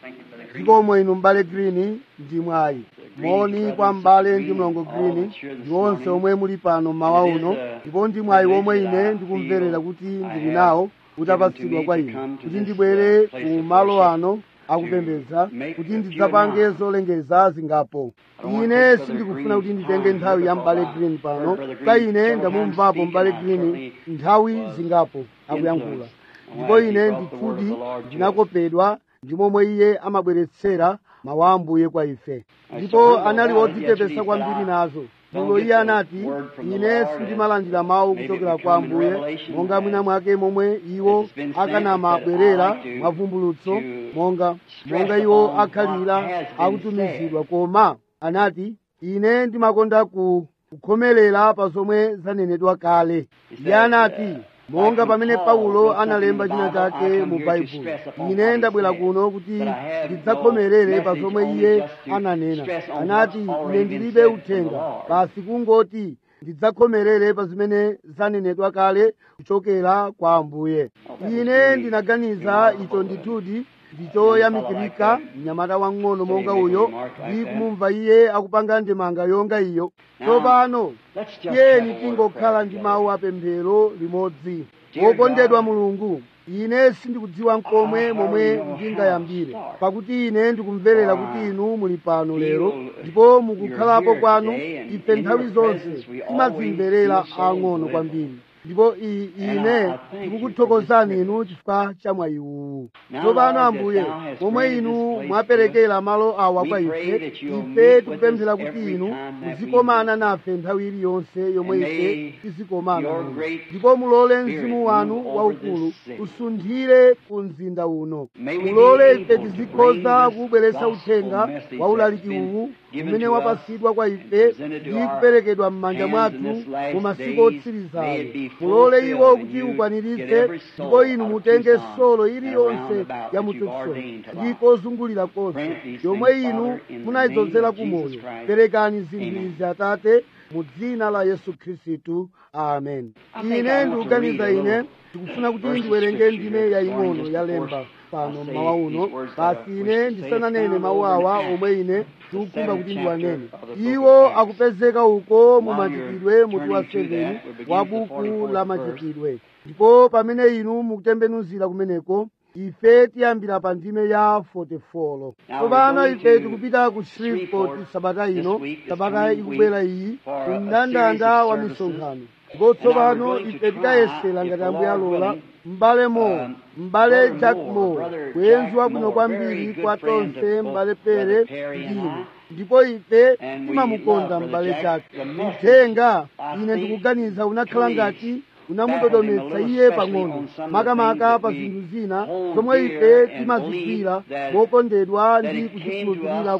zikomo inu m'bale Green ndi mwayi moni kwa m'bale ndi mlongo Green ndi onse omwe muli pano mmawa uno ndipo ndi mwayi womwe ine ndikumverera kuti ndili nawo utapatsidwa kwa ine kuti ndibwere ku malo ano akupembedza kuti ndidzapange zolengeza zingapo. Ine sindikufuna kuti nditenge nthawi ya m'bale Green pano kwa ine ndamumvapo m'bale Green nthawi zingapo akuyankhula ndipo ine ndithudi ndinakopedwa ndi momwe iye amabweretsera mawu a Ambuye kwa ife ndipo anali odzichepesa kwambiri nazo. Mulo iye anati ine sindimalandira mawu kuchokera kwa Ambuye monga mwina mwake momwe iwo akanamabwerera mwavumbulutso monga iwo akhalira akutumizidwa, koma anati ine ndimakonda kukhomerera pa zomwe zanenedwa kale. Iye anati monga pamene Paulo analemba china chake mu Baibulo, ine ndabwera kuno kuti ndidzakhomerere pa zomwe iye ananena. Anati ine ndilibe uthenga basi kungoti ndidzakhomerere pa zimene zanenedwa kale kuchokera kwa Ambuye. Ine ndinaganiza icho ndithudi ndichoyamikirika mnyamata wang'ono monga uyo ndi kumumva iye akupanga ndemanga yonga iyo. Tsopano tiyeni tingokhala ndi mawu apemphero limodzi. Wokondedwa Mulungu, ine sindikudziwa nkomwe momwe ndingayambire pakuti ine ndikumverera kuti inu muli pano lero ndipo mukukhalapo kwanu ife nthawi zonse timadzimverera ang'ono kwambiri ndipo ine ndikukuthokozani inu chifukwa cha mwayi uwu. Tsopano Ambuye, momwe inu mwaperekera malo awa kwa ife tikupemphera kuti inu muzikomana nafe nthawi iliyonse yomwe ife tizikomana ndipo mulole mzimu wanu waukulu usunthire ku mzinda uno. Mulole ife tizikhoza kubweretsa uthenga wa ulaliki uwu umene wapasidwa kwa ife ndi kuperekedwa m'manja mwathu mu masiku otsirizayo. Mulole iwo kuti ukwaniritse ndipo inu mutenge solo iliyonse ya mututso ndi kozungulira konse yomwe inu munayidzozera kumoyo. Perekani zinthu izi Atate mu dzina la Yesu Khristu, amen. Ine ndikuganiza ine ndikufuna kuti ndiwerenge ndime yaying'ono yalemba pano mmawa uno basi ine ndisananene mawu awa omwe ine ndikukhumba kuti ndiwanene. Iwo akupezeka uko mu Machitidwe mutu wa 7 wa buku la Machitidwe. Ndipo pamene inu mukutembenuzira kumeneko ife tiyambira pa ndime ya 44. Tsopano ife tikupita ku Shreveport sabata ino, sabata ikubwera iyi, ku mndandanda wa misonkhano. Ndipo tsopano ife tikayesera ngati Ambuye alola m'bale Moore, m'bale Jack Moore, bwenzi wabwino kwambiri kwa tonse, m'bale Pere ndine. Ndipo ife timamukonda m'bale Jack. Uthenga ine ndikuganiza unakhala ngati unamudodometsa iye pang'ono makamaka pa zinthu zina zomwe ife timazigwira mokondedwa ndi kuzikhulupirira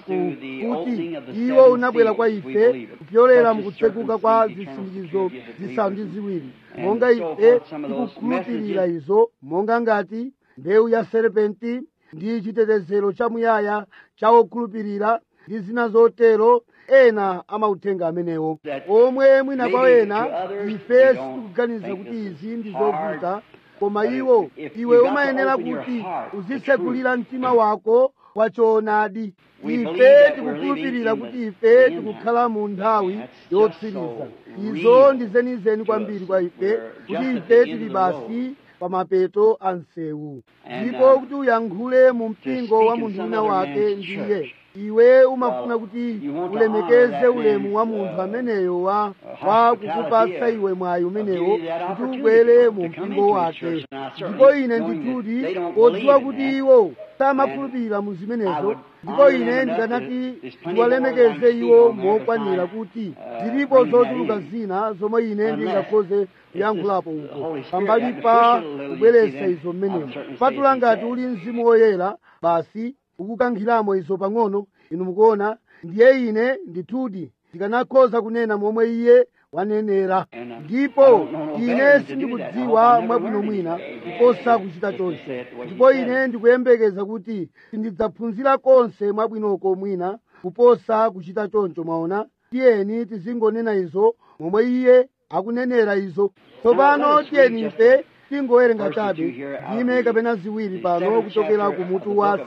kuti iwo unabwera kwa ife kupyolera mukutsekuka kwa zisindikizo zisanu ndi ziwiri monga ife tikukhulupirira izo, monga ngati mbewu ya serpenti ndi chitetezero chamuyaya cha okhulupirira ndi zina zotero. Ena amauthenga amenewo omwe mwina kwa ena ife sikuganiza kuti izi ndi zovuta, koma iwe umayenera kuti uzitsegulira mtima wako wa choonadi. Ife tikukhulupirira kuti ife tikukhala mu nthawi yotsiriza. Izo ndi zenizeni kwambiri kwa ife kuti ife tili basi pa mapeto a msewu, ndipo kuti uyankhule mu mpingo wa munthu wina wake ndiye iwe umafuna kuti ulemekeze ulemu wa munthu ameneyo wa kukupatsa iwe mwayi umenewo kuti ubwere mu mpingo wake. Ndipo ine ndithudi podziwa kuti iwo samakhulupirira mu zimenezo, ndipo ine ndikanati ndiwalemekeze iwo mokwanira kuti zilipo zochuluka zina zomwe ine ndingakhoze kuyankhulapo uko pambali pa kubweretsa izo mmenemo. Patula ngati uli Mzimu Woyera basi ukukankhiramo izo pang'ono, inu mukuona, ndiye ine ndithudi ndikanakhoza kunena momwe iye wanenera. Ndipo ine sindikudziwa mwabwino mwina kuposa kuchita chonse, ndipo ine ndikuyembekeza kuti sindidzaphunzira konse mwabwinoko mwina kuposa kuchita choncho. Mwaona, tiyeni tizingonena izo momwe iye akunenera izo. Tsopano tiyeni ife tingowerenga chabe ndime kapena ziwiri pano kuchokera ku mutu wa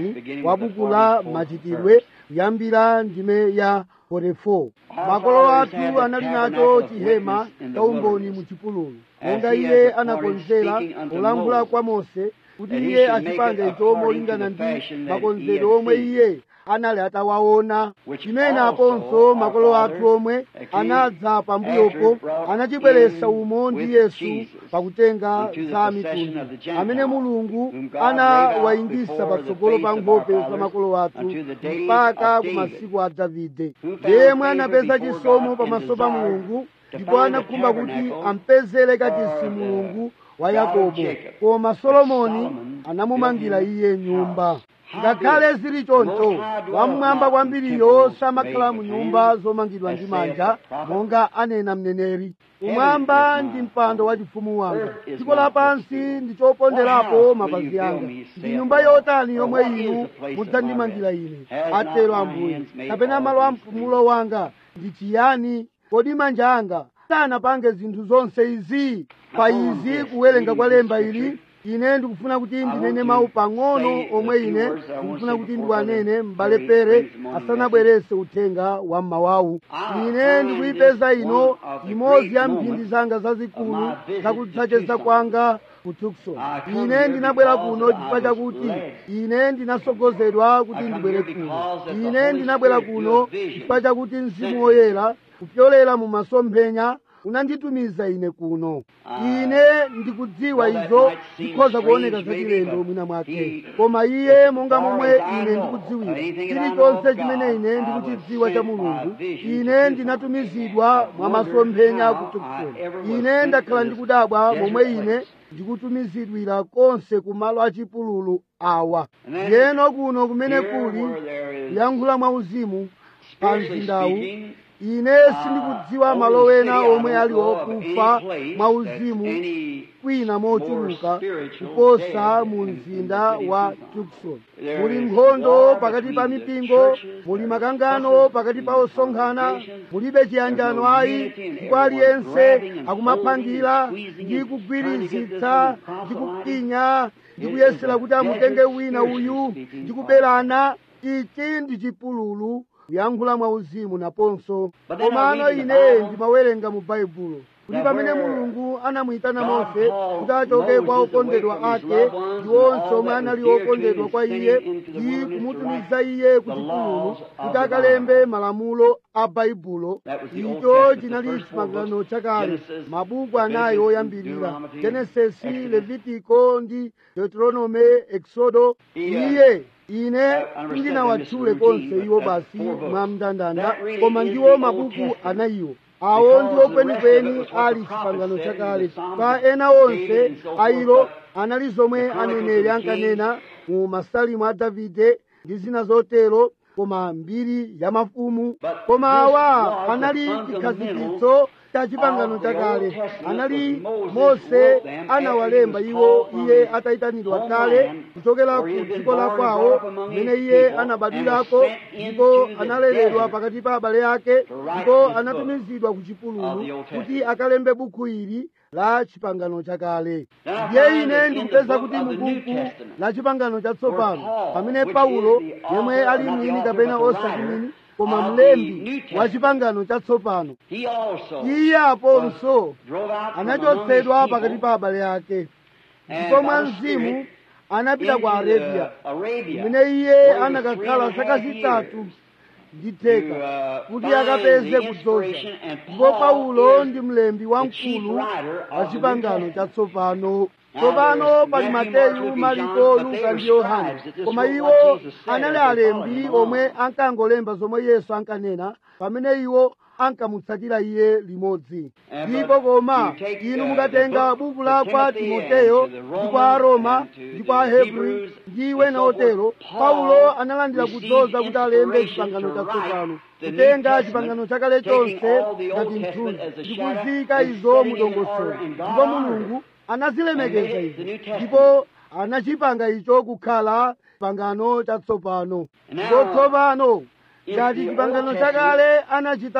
7 wa buku la machitidwe kuyambira ndime ya 44. Makolo athu anali nacho chihema cha umboni mu chipululu, monga iye anakonzera kulankhula kwa Mose kuti iye achipange icho molingana ndi makonzedwe omwe iye anali atawaona, chimene aponso makolo athu omwe anadza pambuyopo anachibweretsa umo ndi Yesu pakutenga za mitundu amene Mulungu anawayingisa patsogolo pa nkhope za makolo athu mpaka ku masiku a Davide, yemwe anapeza chisomo pamaso pa Mulungu ndipo anakhumba kuti ampezere kachisi Mulungu wa Yakobo. Koma Solomoni anamumangira iye nyumba. Ngakhale zili choncho, wamwamba kwambiriyo samakhala mu nyumba zomangidwa ndi manja, monga anena mneneri. Kumwamba ndi mpando wa chifumu wanga, dziko lapansi ndi choponderapo mapazi anga. Ndi nyumba yotani yomwe inu mudzandimangira ine, atero Ambuye? Kapena malo a mpumulo wanga ndi chiyani? Kodi manja anga sanapange zinthu zonse izi? Pa izi kuwerenga kwa lemba ili, ine ndikufuna kuti ndinene mawu pang'ono omwe ine ndikufuna kuti ndiwanene m'bale Pere asanabwerese uthenga wa mmawawu. Ine ndikuyipeza ino imodzi ya mphindi zanga zazikulu zakudzacheza kwanga ku Tucson. Ine ndinabwera kuno chifukwa chakuti ine ndinasogozedwa kuti ndibwere kuno. Ine ndinabwera kuno chifukwa chakuti Mzimu Woyera kupyolera mu masomphenya unanditumiza ine kuno. Ine ndikudziwa izo zikhoza kuoneka zachilendo mwina mwake, koma iye monga momwe ine ndikudziwira chilichonse chimene ine ndikuchidziwa cha Mulungu, ine ndinatumizidwa mwa masomphenya ku Tucson. Ine ndakhala ndikudabwa momwe ine ndikutumizidwira konse ku malo achipululu awa. Yeno kuno kumene kuli kuyankhula mwauzimu pa mzindawu, ine sindikudziwa malo ena omwe ali okufa mwauzimu kwina mochuluka kuposa mu mzinda wa Tucson. Muli nkhondo pakati pa mipingo, muli makangano pakati pa osonkhana, mulibe chiyanjano ayi, ndipo aliyense akumapangira ndi kugwirizitsa ndi kupinya ndi kuyesera kuti amutenge wina uyu ndi kuberana. Ichi ndi chipululu kuyankhula mwauzimu naponso. Komano ine ndimawerenga mu Baibulo kuti pamene Mulungu anamuyitana Mose kuti achoke kwa okondedwa ake ndi onse omwe anali okondedwa kwa iye ndi kumutumiza iye ku chipululu kuti akalembe malamulo a Baibulo. Icho chinali chipangano chakale, mabuku anayi oyambirira: Genesisi, Levitiko ndi Deuteronome, Exodo. Ine sindinawatchule konse iwo basi mwa mndandanda, koma ndiwo mabuku anayiwo. Awo ndiwo kwenikweni ali chipangano chakale. Pa ena onse ayilo anali zomwe aneneri ankanena mu masalimu a Davide ndi zina zotero, koma mbiri ya mafumu. Koma awa anali chikhazikitso cha chipangano chakale. Anali Mose anawalemba iwo iye atayitanidwa kale kuchokera ku dziko la kwawo mene iye anabadwirako, ndipo analeredwa pakati pa abale ake, ndipo anatumizidwa ku chipululu kuti akalembe buku ili la chipangano chakale. Ndiye ine ndikupeza kuti mu buku la chipangano chatsopano, pamene Paulo yemwe ali mwini kapena osati mwini koma mlembi wa chipangano chatsopano, iye aponso anachotsedwa pakati pa abale ake, ndipo mwa Mzimu anapita ku Arabia, kumene iye anakakhala zaka zitatu ndi theka kuti akapeze kudzoza. Ndipo Paulo ndi mlembi wamkulu wa chipangano chatsopano. Tsopano pali Mateyu, Mariko, Luka ndi Yohane, koma iwo anali alembi omwe ankangolemba zomwe Yesu ankanena pamene iwo ankamutsatira iye limodzi. Ndipo koma inu mukatenga buku la kwa Timoteyo ndi kwa Aroma ndi kwa Hebri ndi wena otero, Paulo analandira kudzoza kuti alembe chipangano chatsopano, kutenga chipangano chakale chonse ngati mthunzi ndi kuzika izo mu dongosolo. Ndipo Mulungu anazilemekeza izo, ndipo anachipanga icho kukhala chipangano chatsopano. Ndipo tsopano ngati chipangano chakale anachita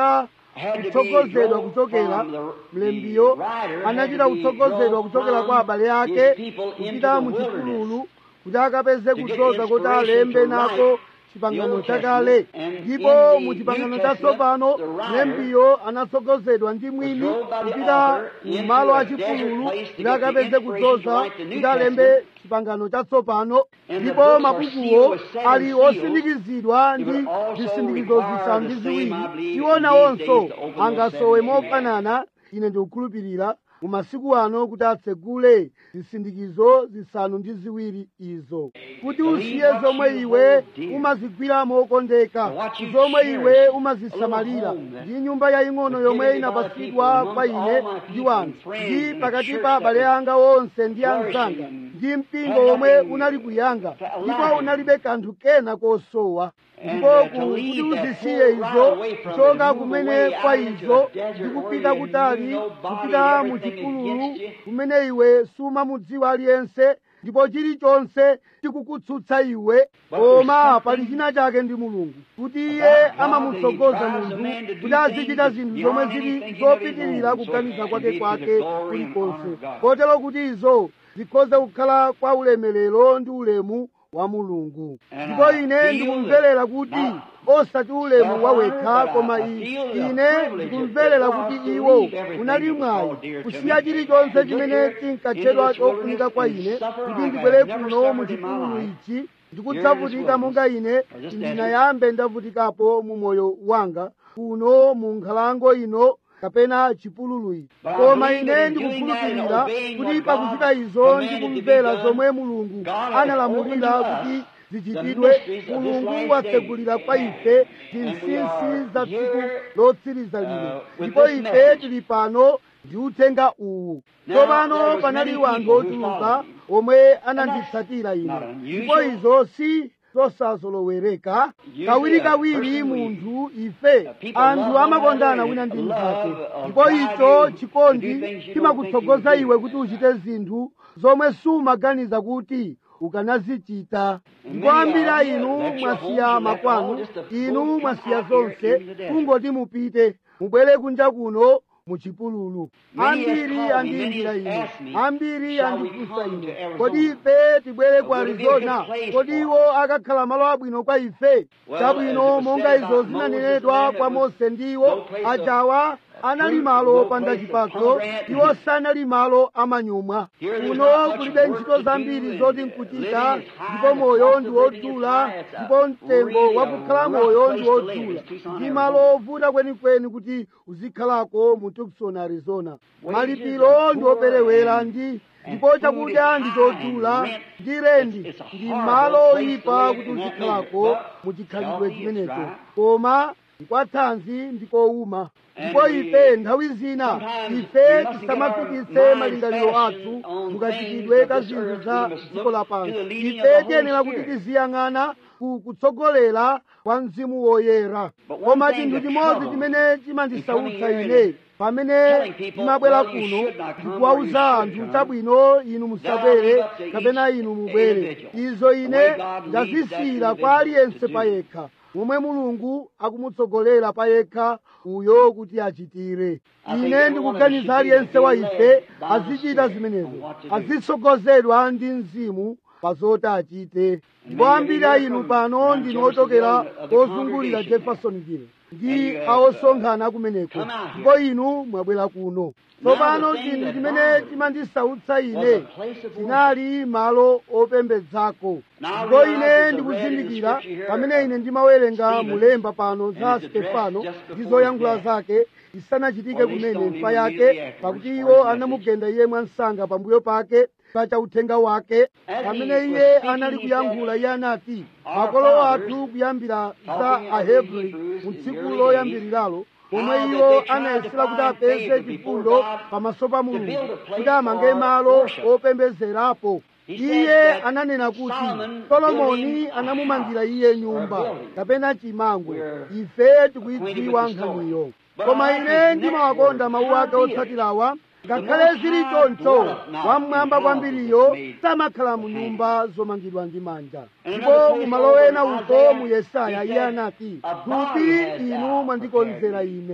kutsogozedwa kuchokera mlembiyo anachita kutsogozedwa kuchokera kwa abale ake kupita mu chipululu kuti akapeze kudzoza kuti alembe nako chipangano chakale. Ndipo mu chipangano chatsopano mlembiyo anatsogozedwa ndi mwini kupita mu malo achipululu kuti akapeze kudzoza kuti alembe chipangano chatsopano. Ndipo mabukuwo ali osindikizidwa ndi zisindikizo zisanu ndi ziwiri. Iwo nawonso angasowe mofanana, ine ndikukhulupirira mu masiku ano kuti atsegule zisindikizo zisanu ndi ziwiri izo, kuti usiye zomwe iwe umazigwira mokondeka, zomwe iwe umazisamalira, ndi nyumba yaying'ono yomwe inapatsidwa kwa ine ndi wanu, ndi pakati pa abale anga onse ndi anzanga, ndi mpingo womwe unali kuyanga, ndipo unalibe kanthu kena kosowa. Ndipo kuti uzisiye izo kuchoka kumene kwa izo ndi kupita kutali, kupita mu chipululu kumene iwe sumamudziwa aliyense, ndipo chilichonse chikukutsutsa iwe. Koma pali china chake ndi Mulungu, kuti iye amamutsogoza munthu kuti azichita zinthu zomwe zili zopitirira kuganiza kwake kulikonse, kotero kuti izo zikhoza kukhala kwa ulemerero ndi ulemu wa Mulungu. Ndipo ine ndikumverera kuti osati ulemu wawekha, koma ine ndikumverera kuti iwo unali mwayi kusiya chilichonse chimene chinkatchedwa chofunika kwa ine kuti ndibwere kuno mu chipululu ichi ndikudzavutika monga ine ndinayambe ndavutikapo mu moyo wanga kuno mu nkhalango ino kapena chipululu ichi. Koma ine ndikukhulupirira kuti pakuchita izo ndikumvera zomwe Mulungu analamulira kuti zichitidwe. Mulungu watsegulira kwa ife zinsinsi za tsiku lotsiriza lino, ndipo ife tili pano ndi uthenga uwu. Tsopano panali wanthu ochuluka omwe ananditsatira ine, ndipo izo si zosazolowereka. Kawirikawiri munthu, ife anthu amakondana wina ndi mnzake, ndipo icho chikondi chimakutsogoza iwe kuti uchite zinthu zomwe sumaganiza kuti ukanazichita. Ndipo ambiri inu mwasiya makwanu, inu mwasiya zonse, kungoti mupite mubwere kunja kuno mu chipululu. Ambiri andiyimbira ine, ambiri andifunsa ine, kodi ife tibwere ku Arizona? Kodi iwo akakhala malo abwino kwa ife? Chabwino, monga izo zinanenedwa kwa Mose ndiwo ajawa anali malo opanda chipatso, iwo sanali malo amanyumwa. Kuno kulibe ntchito zambiri zoti nkuchita, ndipo moyo ndi wodula, ndipo mtengo wakukhala moyo ndi wodula, ndi malo ovuta kwenikweni kuti uzikhalako mu Tucson, Arizona. Malipiro ndi operewera, ndipo chakudya ndi chodula, ndi rendi ndi malo oyipa kuti uzikhalako mu chikhalidwe chimenecho, koma kwathanzi ndikowuma. Ndipo ife nthawi zina ife tisamafikitse malingaliro athu mukachitidwe ka zinthu za dziko lapansi. Ife tiyenera kuti tiziyang'ana kutsogolera kwa Mzimu Woyera. Koma chinthu chimodzi chimene chimandisautsa ine pamene timabwera kuno ndikuwauza anthu, chabwino inu musabwere kapena inu mubwere. Izo ine ndazisiyira kwa aliyense payekha, momwe Mulungu akumutsogolera payekha uyo kuti achitire. Ine ndikuganiza aliyense wa ife azichita zimenezo, azitsogozedwa ndi Mzimu pa zoti achite. Ndipo ambiri a inu pano ndinu ochokera kozungulira Jeffersonville ndi awosonkhana kumeneko, ndipo inu mwabwera kuno. Tsopano chinthu chimene chimandisautsa ine chinali malo opembedzako. Ndipo ine ndikuzindikira pamene ine ndimawerenga mulemba pano za Stefano ndi zoyankhula zake isanachitike kumene imfa yake, pakuti iwo anamugenda iye mwansanga pambuyo pake pa uthenga wake. Pamene iye anali kuyankhula, iye anati makolo athu kuyambira za Ahebri mu tsiku loyambiriralo, pomwe iwo anayesera kuti apeze chifundo pamaso pa Mulungu kuti amange malo opembedzerapo. Iye ananena kuti Solomoni anamumangira iye nyumba kapena chimangwe. Ife tikuyidziwa nkhaniyo, koma ine ndimawakonda mawu ake otsatirawa. Ngakhale zili choncho, wamwamba kwambiriyo samakhala mu nyumba zomangidwa ndi manja. Ndipo mumalo ena uko mu Yesaya iye anati, thupi inu mwandikonzera ine.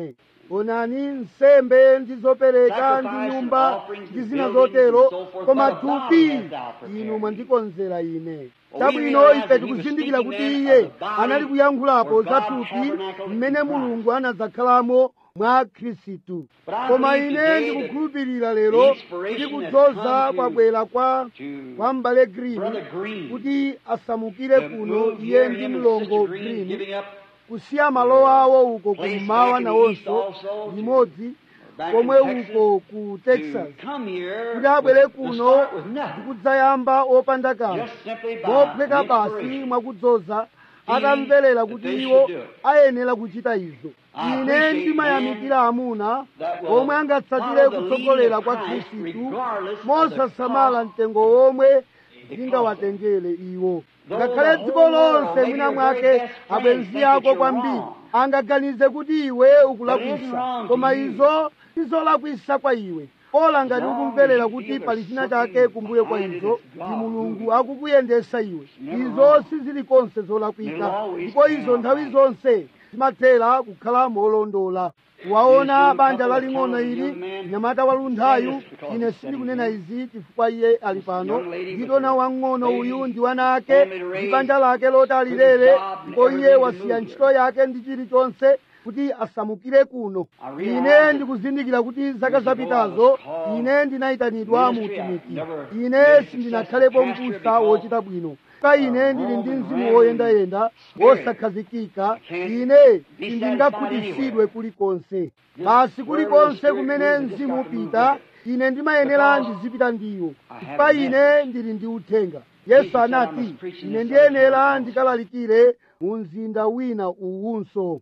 onani nsembe ndi zopereka ndi nyumba ndi zina zotero, koma thupi inu mwandikonzera ine. Chabwino ife tikuzindikira kuti iye anali kuyankhulapo za thupi mmene Mulungu anadzakhalamo mwa Khristu. Koma ine ndikukhulupirira lero kuti kudzoza kwabwera kwa m'bale Green kuti asamukire kuno iye ndi mlongo Green, kusiya malo awo uko kummawa nawonso limodzi komwe uko ku Texas, kuti abwere kuno ndikudzayamba opanda kanthu, mophweka basi mwakudzoza, atamverera kuti iwo ayenera kuchita izo. Ine ndimayamikira amuna omwe angatsatire kutsogolera kwa Khristu mosasamala mtengo womwe ndingawatengere iwo. Ngakhale dziko lonse mwina mwake abwenzi ako kwambiri angaganize kuti iwe ukulakwisa, koma izo sizolakwisa kwa iwe. Ola ngati ukumverera kuti pali china chake kumbuyo kwa izo, ndi Mulungu akukuyendesa iwe. Izo sizili konse zolakwika, ndipo izo nthawi zonse zimathera kukhala molondola. Waona banja laling'ono ili, mnyamata walunthayu, ine sindikunena izi chifukwa iye ali pano, ndidona wang'ono uyu ndi wana ake ndi banja lake loti alilere, ndipo iye wasiya ntchito yake ndi chilichonse kuti asamukire kuno. Ine ndikuzindikira kuti zaka zapitazo ine ndinayitanidwa mu utumiki. Ine sindinakhalepo m'busa wochita bwino. Ka ine ndili ndi mzimu woyendayenda wosakhazikika, ine sindingakhutitsidwe kulikonse. Basi kulikonse kumene mzimu upita, ine ndimayenera ndizipita ndiwo, chifukwa ine ndili ndi uthenga. Yesu anati ine ndiyenera ndikalalikire mu mzinda wina uwunso.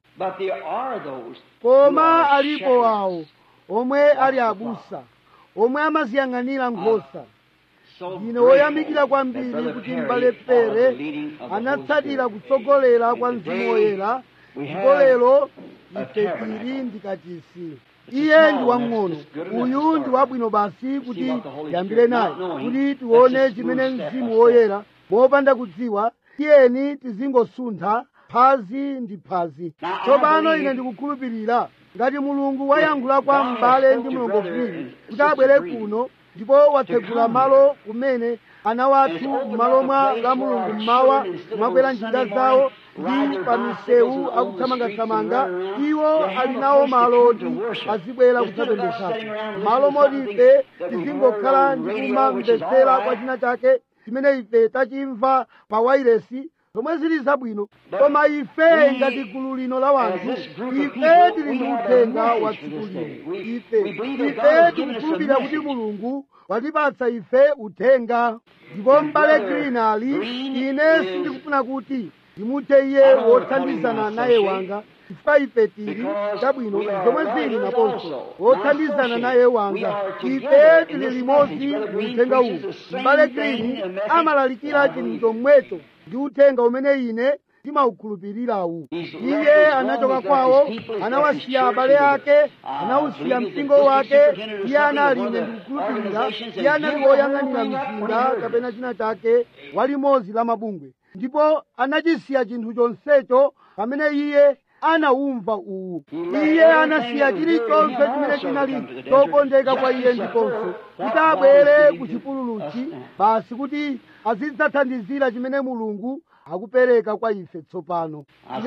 Koma alipo awo omwe ali abusa, omwe amaziyang'anira nkhosa. Ndine woyamikira kwambiri kuti m'bale Pere anatsatira kutsogolera kwa Mzimu Woyera, ndipo lero ife tili ndi kachisi. Iye ndi wang'ono, uyu ndi wabwino basi kuti tiyambire naye, kuti tione chimene Mzimu Woyera mopanda kudziwa, tiyeni tizingosuntha phazi ndi phazi. Tsopano ine ndikukhulupirira ngati Mulungu wayankhula kwa m'bale ndi mlongo Green kuti abwere kuno, ndipo watsegula malo kumene ana wathu m'malo mwa la Mulungu mmawa kumakwera njinga zawo ndi pa misewu akuthamangathamanga. Iwo ali nawo malo oti azibwera kudzapembedzapo, malo moti ife tizingokhala ndi kumamvetsera kwa china chake chimene ife tachimva pa wailesi, zomwe zili zabwino. Koma ife ngati gulu lino la wanthu, ife tili ndi uthenga wa tsiku lino. Ife tikukhulupirira kuti Mulungu watipatsa ife uthenga. Ndipo m'bale Green ali, ine sindikufuna kuti ndimuthe iye wothandizana naye wanga, chifukwa ife tili chabwino zomwe zili naponso wothandizana naye wanga. Ife tili limodzi mu uthenga uwu. M'bale Green amalalikira chinthu chomwecho ndi uthenga umene ine ndimawukhulupirirawu. Iye anachoka kwawo, anawasiya abale ake, anawusiya mpingo wake. Iye anali, ine ndikukhulupirira, iye anali woyang'anira mzinda kapena china chake wa limodzi la mabungwe, ndipo anachisiya chinthu chonsecho pamene iye anawumva uwu. Iye anasiya chilichonse chimene chinali chokondeka kwa iye ndiponso kuti abwere ku chipululuchi basi kuti azidzathandizira chimene Mulungu akupereka kwa ife tsopano.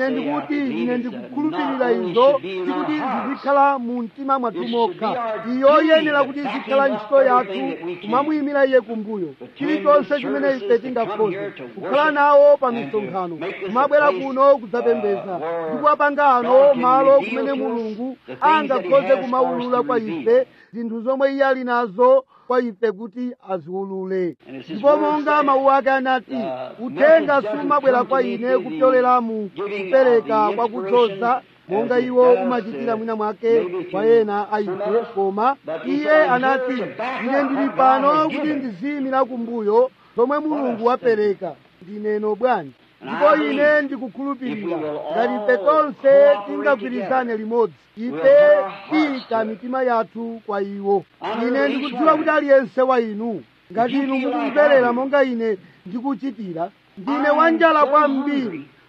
Ine ndikukhulupirira izo sikuti zizikhala mu mtima mwathu mokha. Iyo yenera kuti zikhala ntchito yathu kumamuyimira iye kumbuyo. Chilichonse chimene ife tingakhoze kukhala nawo pa misonkhano, kumabwera kuno kudzapembedza ndi kuwapanga ano malo kumene Mulungu angakhoze kumawulula kwa ife zinthu zomwe iye ali nazo kwa ife kuti aziwulule. Ndipo monga mawu ake anati, uthenga sumabwera kwa ine kupyolera mu kupereka kwa kudzoza monga iwo umachitira mwina mwake kwa ena a ife, koma iye anati ine ndili pano kuti ndiziyimira kumbuyo zomwe Mulungu wapereka. Ndineno bwanji? Ndipo ine ndikukhulupirira ngati ife tonse tingagwirizane limodzi, ife tiyika mitima yathu kwa iwo. Ine ndikudziwa kuti aliyense wa inu, ngati inu mukumverera monga ine ndikuchitira, ndine wanjala kwambiri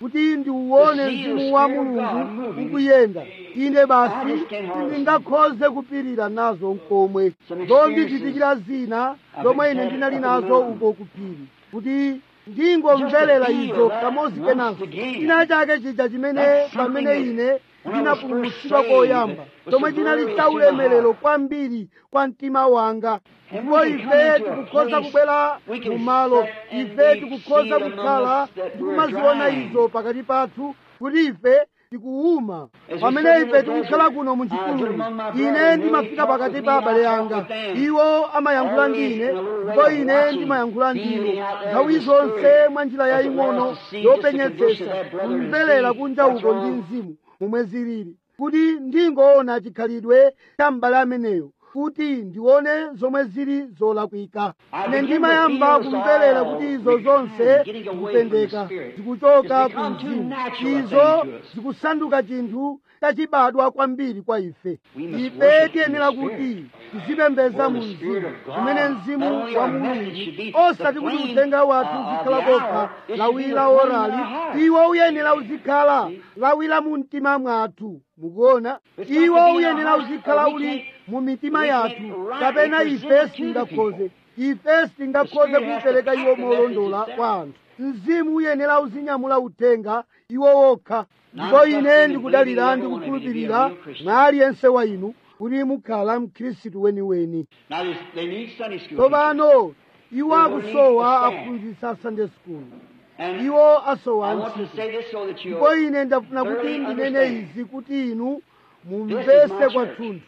kuti ndiuone mzimu wa mulungu ukuyenda. Ine basi sindingakhoze kupirira nazo nkomwe zondichitikira zina zomwe ine ndinali nazo uko kuphiri, kuti ndingomverera izo kamodzi kenanso. China chake chija chimene pamene ine ndinapulumutsidwa koyamba, chomwe chinali cha ulemerero kwambiri kwa mtima wanga. Ndipo ife tikukhoza kubwera mu malo, ife tikukhoza kukhala ndikumaziona izo pakati pathu, kuti ife tikuuma pamene ife tikukhala kuno mu chipululu. Ine ndimafika pakati pa abale anga, iwo amayankhula ndine ndipo ine ndimayankhula ndiwo, nthawi zonse mwa njira yaying'ono yopenyetsetsa, kumverera kunja uko ndi mzimu momwe zilili, kuti ndingoona chikhalidwe cha m'bale ameneyo, kuti ndione zomwe zili zolakwika. Ine ndimayamba kumverera kuti izo zonse zikupendeka, zikuchoka ku mzimu, izo zikusanduka chinthu chachibadwa kwambiri kwa ife. Ife tiyenera kuti tizipembedza mu mzimu, kumene mzimu wa mulungu, osati kuti uthenga wathu uzikhala kokha lawira orali. Iwo uyenera uzikhala lawira mu mtima mwathu. Mukuona, iwo uyenera uzikhala uli mu mitima yathu, kapena ife sitingakhoze kuupereka iwo molondola kwa anthu. Mzimu uyenera uzinyamula uthenga iwo wokha. Ndipo ine ndikudalira ndi kukhulupirira mwa aliyense wa inu kuti mukhala mkhristu weniweni. Tsopano iwo akusowa aphunzitsa Sunday school, iwo asowa ntchito. Ndipo ine ndafuna kuti ndinene izi kuti inu mumvese kwathunthu.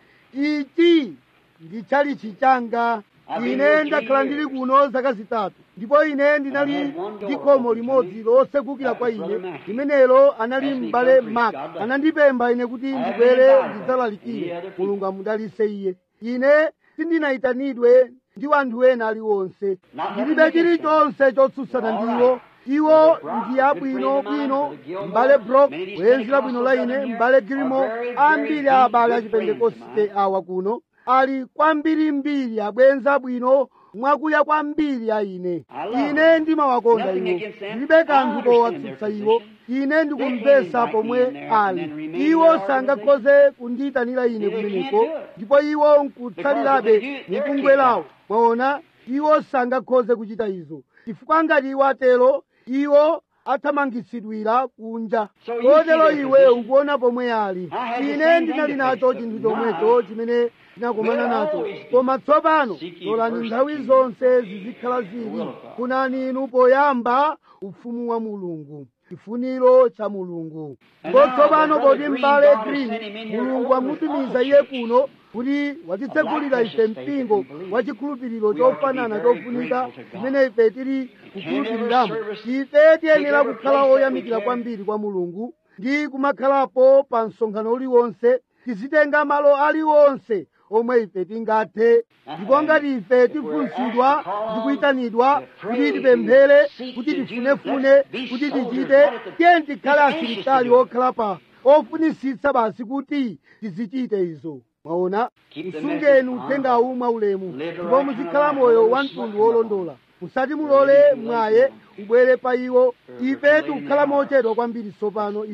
Ichi ndi chalichi changa. Ine ndakhala ndili kuno zaka zitatu, ndipo ine ndinali ndi khomo limodzi losegukira kwa ine. Limenelo anali m'bale Mark. Anandipempha ine kuti ndibwere ndidzalalikire. Mulungu amudalitse iye. Ine sindinayitanidwe ndi anthu ena aliwonse. Ndilibe chilichonse chotsutsana ndiwo. Iwo ndi abwino bwino, m'bale Brock bwenzi labwino la ine, m'bale Gilmore, ambiri a abale achipentekoste awa kuno ali kwambiri mbiri abwenzi abwino mwakuya kwambiri a ine. Ine ndimawakonda iwo, ndilibe kanthu kowatsutsa iwo. Ine ndikumvesa pomwe ali. Iwo sangakhoze kundiyitanira ine kumeneko, ndipo iwo nkutsalirabe mubungwe lawo. Mwaona, iwo sangakhoze kuchita izo, chifukwa ngati iwo atero, iwo athamangitsidwira kunja. Kotero iwe ukuona pomwe ali. Ine ndinali nacho chinthu chomwecho chimene ndinakumana nacho. Koma tsopano lolani nthawi zonse zizikhala zili. Funani inu poyamba ufumu wa Mulungu, chifuniro cha Mulungu. Ndipo tsopano poti m'bale Green Mulungu amutumiza iye kuno kuti watitsegulira ife mpingo wa chikhulupiriro chofanana chofunika chimene ife tili kukhulupiriramo. Ife tiyenera kukhala oyamikira kwambiri kwa Mulungu ndi kumakhalapo pa msonkhano uliwonse, tizitenga malo aliwonse omwe ife tingathe. Ndipo ngati ife tifunsidwa ndi kuyitanidwa kuti tipemphere, kuti tifunefune, kuti tichite, tiye tikhale asilikali okhala pa ofunisitsa basi kuti tizichite izo. Mwaona, usungeni uthengawu mwaulemu, ndipo muzikhala moyo wa mtundu wolondola. Musati mulole mwaye ubwere pa iwo. Ife tikukhala mochedwa kwambiri tsopano.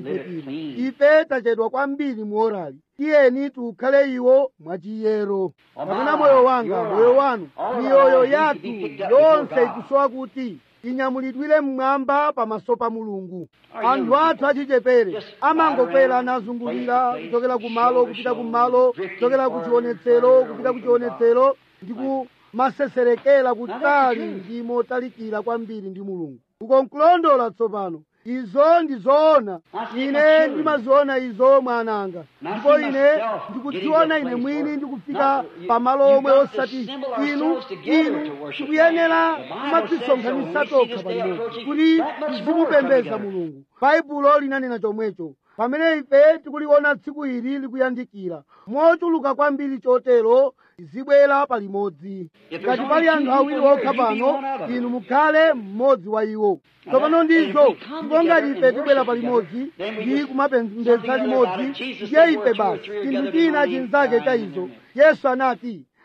Ife tachedwa kwambiri muorali. Tiyeni tikhale iwo mwachiyero. Kapena moyo wanga, moyo wanu, miyoyo yathu yonse ikusowa kuti inyamulidwire mmwamba pamaso pa Mulungu. Anthu athu achichepere amangokwera nazungulira kuchokera kumalo kupita kumalo, kuchokera kuchionetsero kupita kuchionetsero, ndi kumaseserekera kutali ndi motalikira kwambiri ndi Mulungu. Uko nkulondola tsopano. Izo ndizoona. Ine ndimaziona izo mwananga, ndipo ine ndikudziona ine mwini ndikufika pamalo omwe osati inu tikuyenera kumadzisonkhanitsa tokha pamodzi kuti tizimupembedza Mulungu. Baibulo linanena chomwecho. Pamene ife tikuliona tsiku ili likuyandikira mochuluka kwambiri chotero, tizibwera palimodzi. Ngati pali anthu awiri okha pano, inu mukhale mmodzi wa iwo. Tsopano ndizo, ndipo ngati ife tibwera palimodzi ndi kumapembedza limodzi, ndiye ife basi chinthu china chinzake cha izo. Yesu anati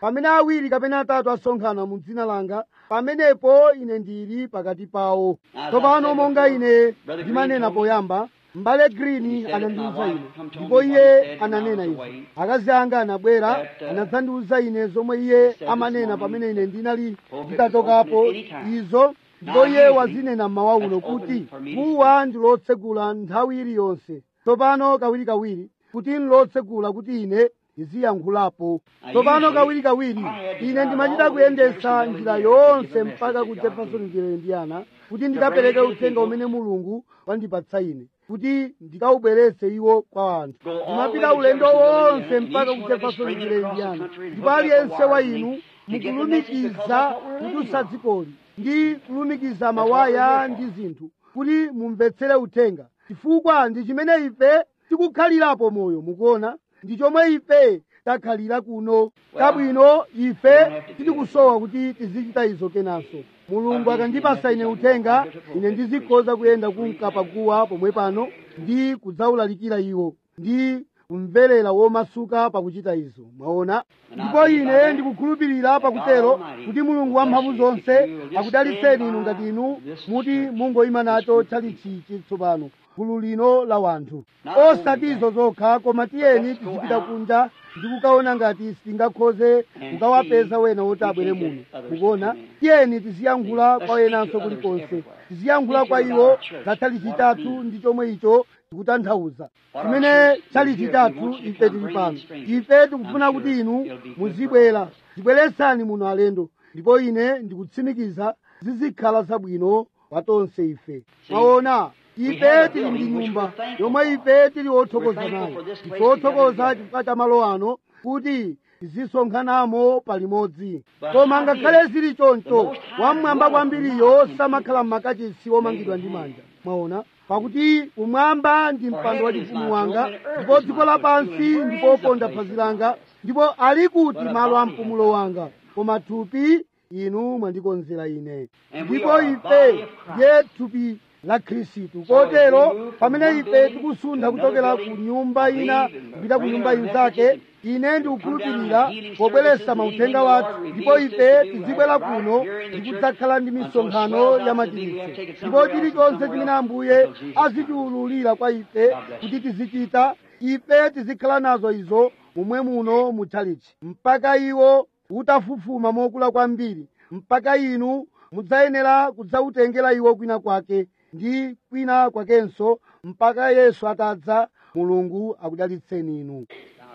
pamene awiri kapena atatu asonkhana mu dzina langa, pamenepo ine ndili pakati pawo. Tsopano monga ine ndimanena poyamba, m'bale Green anandiwuza ine, ndipo iye ananena izi. Akazi anga anabwera anadzandiwuza ine zomwe iye amanena pamene ine ndinali nditachokapo izo, ndipo iye wazinena mmawa uno kuti guwa ndi lotsegula nthawi iliyonse. Tsopano kawirikawiri kuti lotsegula kuti ine ndiziyankhulapo. Tsopano kawirikawiri ine ndimachita kuyendetsa njira yonse mpaka ku Jeffersonville, Indiana, kuti ndikapereke uthenga umene Mulungu wandipatsa ine, kuti ndikawubweretse iwo kwa anthu. Ndimapita ulendo wonse mpaka ku Jeffersonville, Indiana, ndipo aliyense wa inu mukulumikiza kudutsa dzikoli ndi kulumikiza mawaya ndi zinthu kuti mumvetsere uthenga, chifukwa ndi chimene ife tikukhalirapo moyo. Mukuona, ndi chomwe ife takhalira kuno. Kabwino, ife tikusowa kuti tizichita izo kenanso. Mulungu akandipasa ine uthenga, ine ndizikhoza kuyenda kumkapa guwa pomwe pano ndi kudzawulalikira iwo ndi kumverera womasuka pakuchita izo. Mwaona, ndipo ine ndikukhulupirira pakutero kuti Mulungu wamphamvu zonse akudalitseni inu ngati inu muti mungoyima nacho chalichichi tsopano gulu lino la wanthu. Osati izo zokha, koma tiyeni tizipita kunja ndi kukaona ngati sitingakhoze kukawapeza wena woti abwere muno. Mukuona, tiyeni tiziyankhula kwa wenanso kulikonse, tiziyankhula kwa iwo za chalichitatu ndi chomwe icho tikutanthauza. Chimene chalichitatu ife tili pano. Ife tikufuna kuti inu muzibwera, zibweretsani muno alendo, ndipo ine ndikutsimikiza zizikhala zabwino kwa tonse ife. Mwaona, ife tili ndi nyumba yomwe ife tili othokoza nayo. Ife othokoza chifukwa cha malo ano kuti tizisonkhanamo palimodzi. Koma ngakhale zili choncho, wamwamba kwambiriyo samakhala m'makachisi omangidwa ndi manja. Mwaona, pakuti kumwamba ndi mpando wachifumu wanga, ndipo dziko lapansi ndipo poponda phazi langa, ndipo ali kuti malo a mpumulo wanga, koma thupi inu mwandikonzera ine. Ndipo ife ndiye thupi la Khristu. Kotero pamene ife tikusuntha kuchokera ku nyumba ina kupita ku nyumba inzake, ine ndikukhulupirira pobweretsa mauthenga wathu, ndipo ife tizibwera kuno ndikudzakhala ndi misonkhano ya machiritso, ndipo chilichonse chimene Ambuye azitiwululira kwa ife kuti tizichita, ife tizikhala nazo izo momwe muno mutchalichi, mpaka iwo utafufuma mokula kwambiri, mpaka inu mudzayenera kudzawutengera iwo kwina kwake ndi kwina kwakenso, mpaka Yesu atadza. Mulungu akudalitseni inu.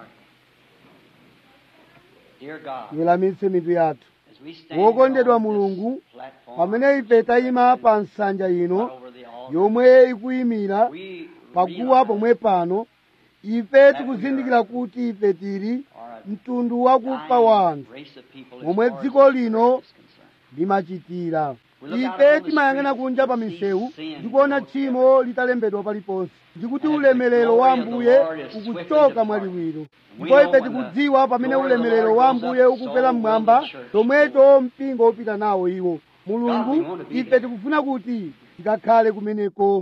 Weramitse mitu yathu. Wokondedwa Mulungu, pamene ife tayima pa nsanja ino yomwe ikuyimira paguwa pomwe pano, ife tikuzindikira kuti ife tili mtundu wakufa wa anthu momwe dziko lino limachitira. Ife timayang'ana kunja pa misewu ndikuona tchimo litalembedwa paliponse, ndikuti ulemerero wa Ambuye ukuchoka mwaliwiro. Ndipo ife tikudziwa pamene ulemerero wa Ambuye ukupera mmwamba, chomwecho mpingo upita nawo iwo. Mulungu, ife tikufuna kuti tikakhale kumeneko.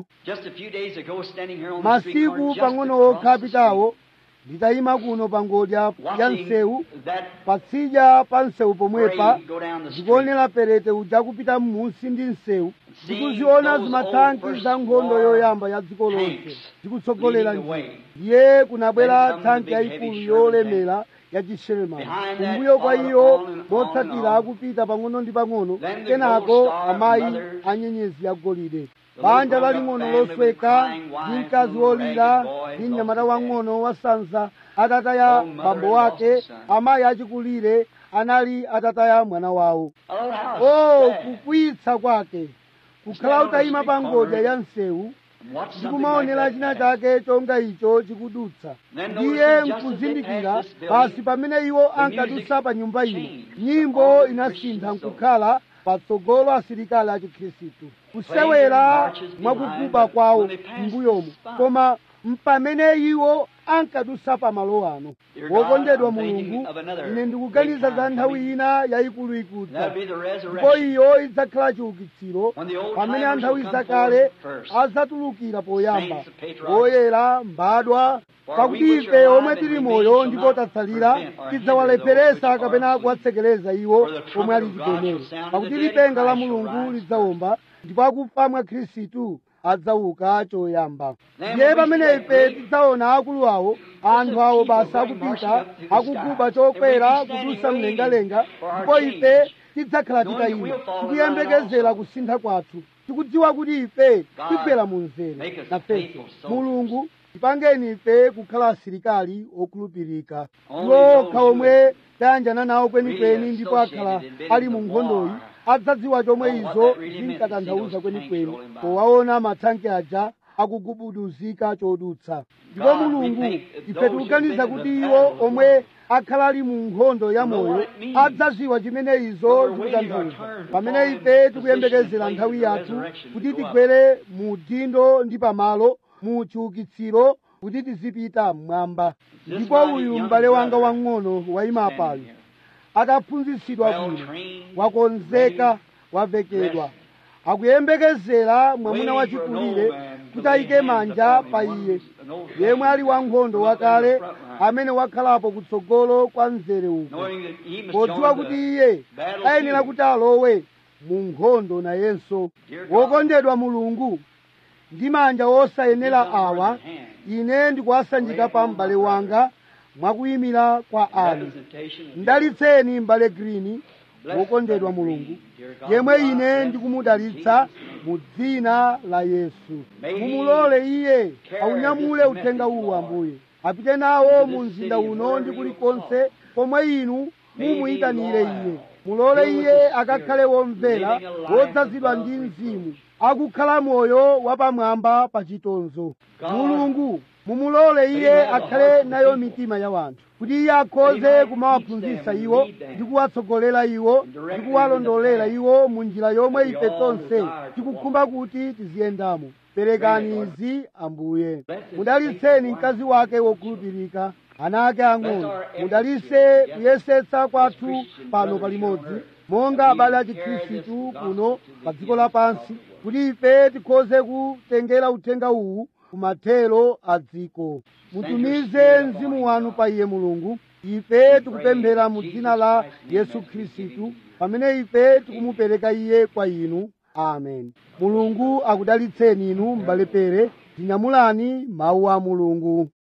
Masiku pang'ono okha apitawo nditayima kuno pa ngodya ya msewu, patsidya pa msewu pomwepa, ndikuonera perete uja kupita m'munsi ndi msewu, ndikuziona zimathanki za nkhondo yoyamba ya dziko lonse zikutsogolera njira. Ndiye kunabwera thanki yayikulu yolemera ya Sherman, kumbuyo kwa iyo motsatira akupita pang'ono ndi pang'ono, kenako amayi anyenyezi yagolide, banja laling'ono losweka ndi mkazi wolira ndi mnyamata wang'ono wasanza atataya bambo wake, amayi achikulire anali atataya mwana wawo. Kukwitsa kwake kukhala utayima pa ngodya ya msewu ndikumaonera china chake chonga icho chikudutsa. Ndiye nkuzindikira basi pamene iwo ankadutsa pa nyumba ino, nyimbo inasintha nkukhala patsogolo asilikali a Chikhristu kusewera mwakuguba kwawo m'mbuyomo. Koma mpamene iwo ankadusa pa malo ano. Wokondedwa Mulungu, ine ndikuganiza za nthawi ina yayikulu ikudza, ndipo iyo idzakhala chiukitsiro pamene anthawi zakale adzatulukira poyamba, oyera mbadwa, pakuti ife omwe tili moyo ndipo tatsalira tidzawalepheresa kapena kuwatsekereza iwo omwe ali chigonero, pakuti lipenga la Mulungu lidzawomba ndipo akufa mwa Khristu adzauka choyamba. Ndiye pamene ife tidzaona akulu awo, anthu awo basa akupita akuguba chokwera kudusa mlengalenga, ndipo ife tidzakhala titayima tikuyembekezera kusintha kwathu, tikudziwa kuti ife tigwera mu mzere. Nafenso Mulungu tipangeni ife kukhala asilikali okhulupirika, iwo okha omwe tayanjana nawo kwenikweni ndipo akhala ali mu nkhondoyi adzadziwa chomwe izo zinkatanthauza kwenikweni powaona mathanki aja akugubuduzika chodutsa. Ndipo Mulungu, ife tikuganiza kuti iwo omwe akhala ali mu nkhondo ya moyo adzadziwa chimene izo zikutanthauza pamene ife tikuyembekezera nthawi yathu kuti tigwere mu dindo ndi pamalo mu chiukitsiro kuti tizipita mmwamba. Ndipo uyu m'bale wanga wang'ono wayima pano akaphunzitsidwa bwino, wakonzeka, wavekedwa, akuyembekezera mwamuna wachikulire kuti ayike manja pa iye, yemwe ali wankhondo wakale amene wakhalapo kutsogolo kwa mzere uko, podziwa kuti iye ayenera kuti alowe mu nkhondo nayenso. Wokondedwa Mulungu, ndi manja osayenera awa ine ndikuwasanjika pa m'bale wanga mwakuyimira kwa anu. Mdalitseni m'bale Green, wokondedwa Mulungu, yemwe ine ndikumudalitsa mu dzina la Yesu. Mumulole iye aunyamule uthenga uwu Ambuye, apite nawo mu mzinda uno ndi kulikonse komwe inu mumuyitanire iye. Mulole iye akakhale womvera, wodzazidwa ndi mzimu, akukhala moyo wapamwamba pa chitonzo. Mulungu, mumulole iye akhale nayo mitima ya wanthu, kuti iye akhoze kumawaphunzitsa iwo ndi kuwatsogolera iwo ndi kuwalondolera iwo mu njira yomwe ife tonse tikukhumba kuti tiziyendamo. Perekani izi Ambuye. Mudalitseni mkazi wake wokhulupirika, ana ake ang'ono. Mudalitse kuyesetsa kwathu pano palimodzi, monga abale a Chikhristu kuno pa dziko lapansi, kuti ife tikhoze kutengera uthenga uwu kumathero a dziko. Mutumize mzimu wanu pa iye Mulungu, ife tikupemphera mu dzina la Yesu Khristu pamene ife tikumupereka iye kwa inu. Amen. Mulungu akudalitseni inu m'bale Pere. Tinyamulani mawu a Mulungu.